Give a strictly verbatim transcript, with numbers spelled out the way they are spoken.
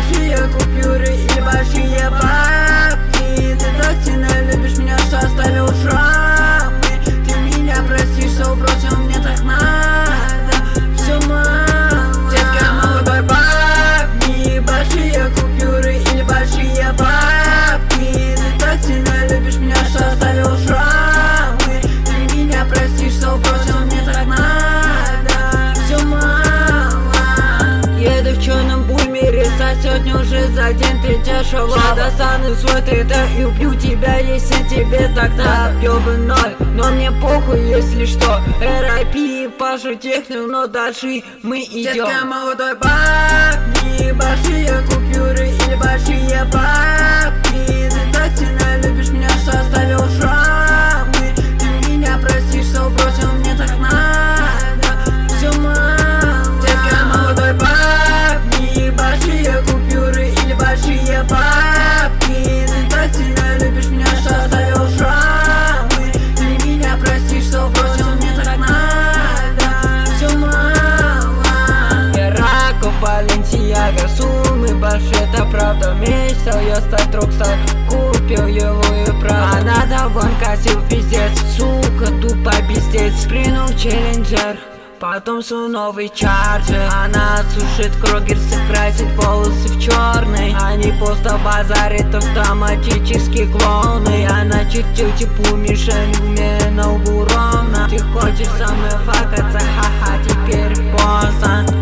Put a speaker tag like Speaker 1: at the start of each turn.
Speaker 1: большие купюры и большие бабки. Ты так сильно любишь меня, что оставил шрамы. Ты меня простишь, что бросил, мне так надо. Все мало. Детка, молодой бабки, большие купюры или большие бабки. Ты так сильно любишь меня, что оставил шрамы. Ты меня простишь, что бросил, мне так надо. Все мало. Еду в черном бумере, сосет уже за день ты дешево. Я достану свой тридцать и убью тебя, если тебе тогда ёбан ноль. Но мне похуй, если что. эр ай пи, Паша техник, но дальше мы идем. Детка, молодой бабки, большие купюры или большие бабки. Ты так сильно любишь меня, что оставил шрамы. Ты меня простишь, что бросил, мне так надо. Все мало. Детка, молодой бабки, большие купюры или большие бабки. Ты так сильно любишь меня, что оставил шрамы. Ты меня простишь, что бросил, мне так надо. Все мало. Ирако, Баленсиага, суммы большие, это правда. Мечтал я стать рокстар, купил его и правда. Она довольно косил пиздец, сука, тупо пиздец. Спрыгнул челленджер, потом свой новый чарджер. Она сушит крогерсы, красит волосы в черный. Они просто базарят, автоматические клоуны. Она чертил теплую мишень, у меня на лбу ровно. Ты хочешь со мной факаться, ха-ха, теперь поздно.